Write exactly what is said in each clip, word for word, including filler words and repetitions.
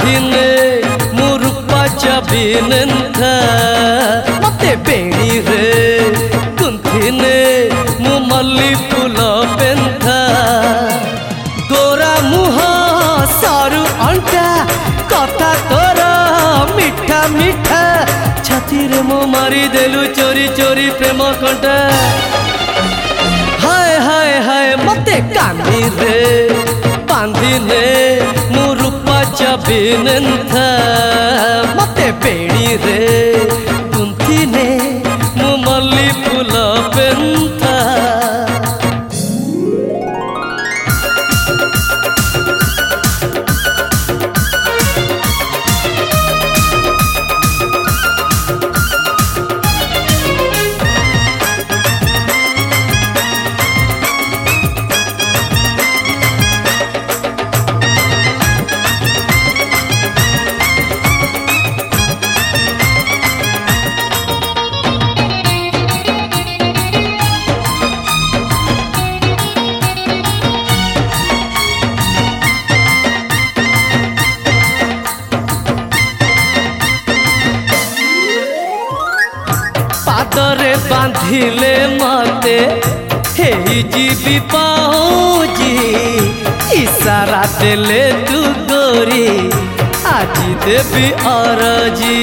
बांधिले मु रूपा चाबिनेंथा मते बेणी रे गुंथिने मु मल्ली फूल पेंथा गोरा मुह सारू अंटा कथा तोर मिठा मिठा छाती रे मो मारी देलु चोरी चोरी प्रेम कंटा हाय हाय हाय मते कांदी रे बांधिले मु रूपा चाबिनेंथा मते बेणी रे गुंथिने मु मल्ली फूल पेंथा पादरे बांधिले मते हे जीवी पाऊजी इशारा देले तू गोरी आज देवी अरजी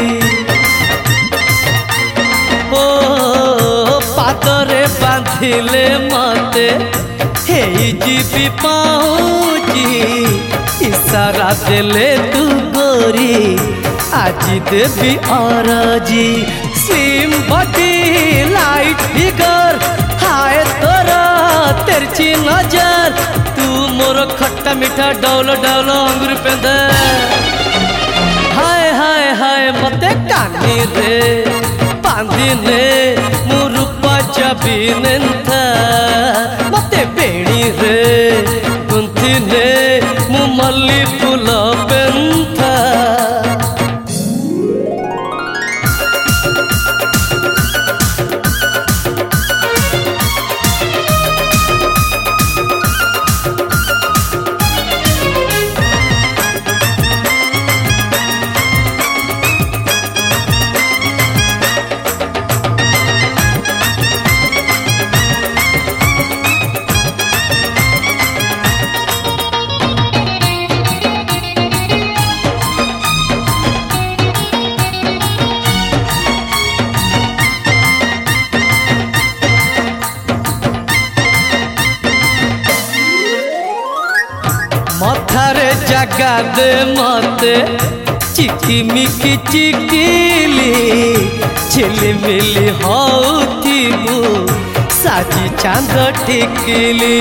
ओ पादरे बांधिले मते हे जीवी पाऊजी इशारा देले तू गोरी आज देवी अरजी स्लिम बॉडी लाइट फिगर हाय तोरा तेरची नजर तू मोर खट्टा मीठा डौल डौल अंगूर पेंदे हाय हाय हाय मते कानी रे बांधिले मु रूपा चाबिनेंथा मते बेणी रे गुंथिले मु मल्ली फूल पेंथा मथारे जगा दे मते चिकिमिकी चिकिली झिलिमिली होथिबु साजी चांद टिकिली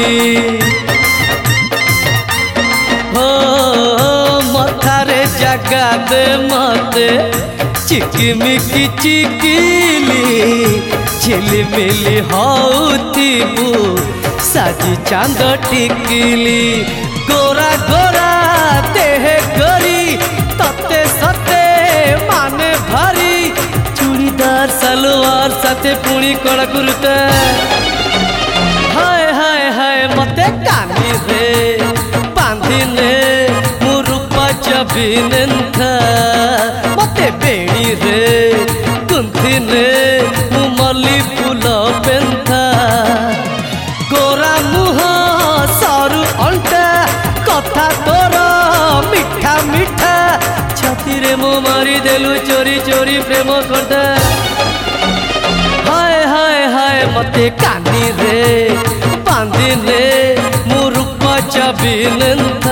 हो मथारे जगा दे मते चिकिमिकी चिकिली झिलिमिली होथिबु साजी चांद टिकिली गोरा गोरा देह गरी तते सते माने भारी चूड़ीदार सलवार साथे पुणी कड़ा कुर्ता हाय हाय हाय मते कानी रे बांधिले मु रूपा चाबिनेंथा मते बेणी रे गुंथिले मु मल्ली फूल पेंथा गोरा मुह सारू अंटा कथा तोर मिठा मिठा छाती रे मो मारी देलु चोरी चोरी प्रेम कंटा हाय हाय हाय मते कानी रे बांधिले मु रूपा चाबिनेंथा